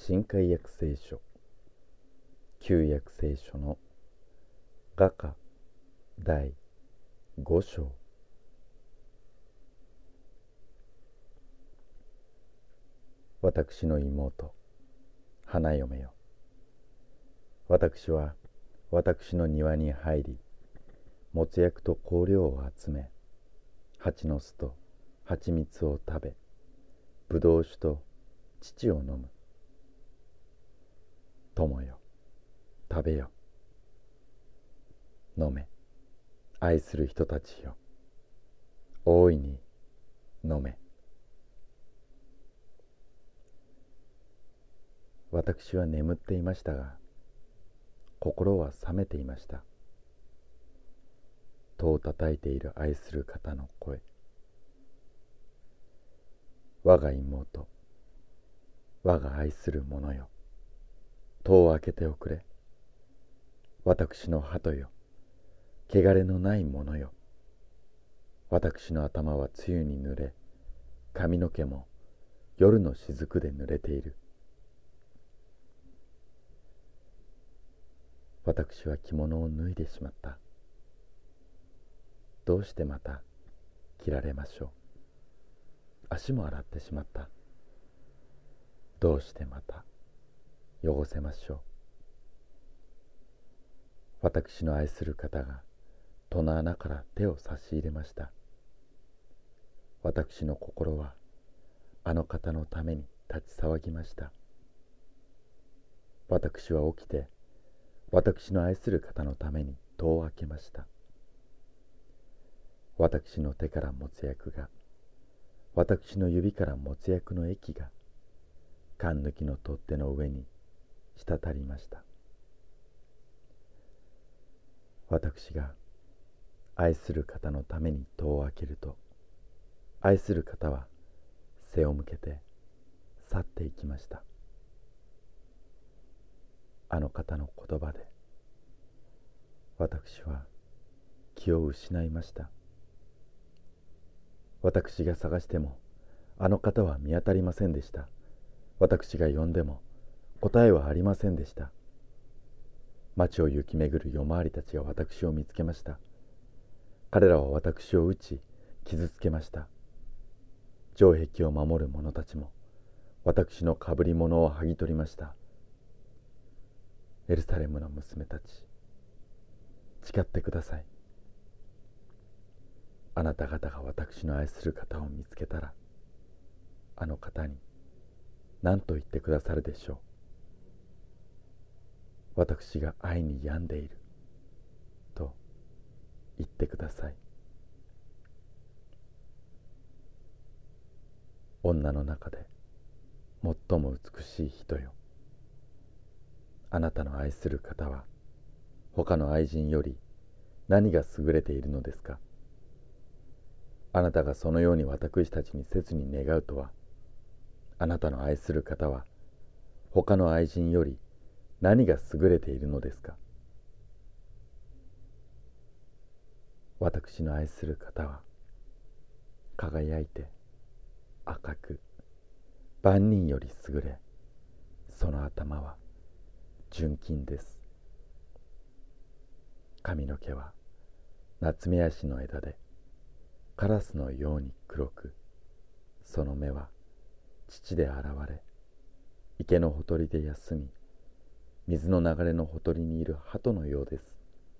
新海約聖書旧約聖書の雅歌第5章。私の妹花嫁よ、私は私の庭に入り、もつ薬と香料を集め、蜂の巣と蜂蜜を食べ、ぶどう酒と乳を飲む。友よ、食べよ、飲め、愛する人たちよ、大いに飲め。私は眠っていましたが、心は覚めていました。戸を叩いている愛する方の声。我が妹、我が愛する者よ、戸を開けておくれ。私の鳩よ、汚れのない者よ。私の頭は露に濡れ、髪の毛も夜の雫で濡れている。私は着物を脱いでしまった。どうしてまた着られましょう。足も洗ってしまった。どうしてまた汚せましょう。私の愛する方が戸の穴から手を差し入れました。私の心はあの方のために立ち騒ぎました。私は起きて私の愛する方のために戸を開けました。私の手からもつ薬が、私の指からもつ薬の液が、缶抜きの取っ手の上に滴りました。私が愛する方のために戸を開けると、愛する方は背を向けて去っていきました。あの方の言葉で私は気を失いました。私が探してもあの方は見当たりませんでした。私が呼んでも答えはありませんでした。町を行き巡る夜回りたちが私を見つけました。彼らは私を撃ち傷つけました。城壁を守る者たちも私のかぶり物を剥ぎ取りました。エルサレムの娘たち、誓ってください。あなた方が私の愛する方を見つけたら、あの方に何と言ってくださるでしょう。私が愛に病んでいると言ってください。女の中で最も美しい人よ、あなたの愛する方は他の愛人より何が優れているのですか。あなたがそのように私たちに切に願うとは、あなたの愛する方は他の愛人より何が優れているのですか。私の愛する方は輝いて赤く万人より優れ、その頭は純金です。髪の毛はナツメヤシの枝でカラスのように黒く、その目は乳で洗われ、池のほとりで休み、水の流れのほとりにいる鳩のようです。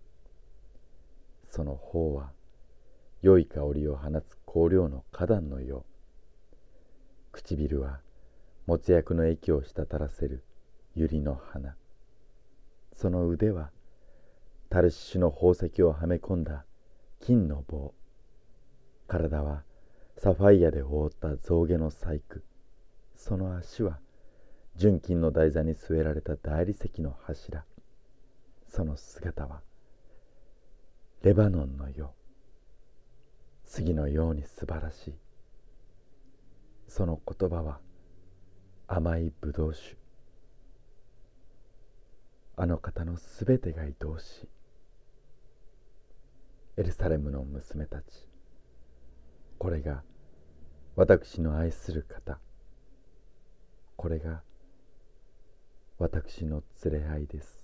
その頬は良い香りを放つ香料の花壇のよう。唇はもつ薬の液を滴らせる百合の花。その腕はタルシシュの宝石をはめ込んだ金の棒。体はサファイアで覆った象牙の細工。その足は純金の台座に据えられた大理石の柱。その姿はレバノンのよう、杉のように素晴らしい。その言葉は甘いぶどう酒。あの方のすべてが愛おしい。エルサレムの娘たち、これが私の愛する方、これが私の連れ合いです。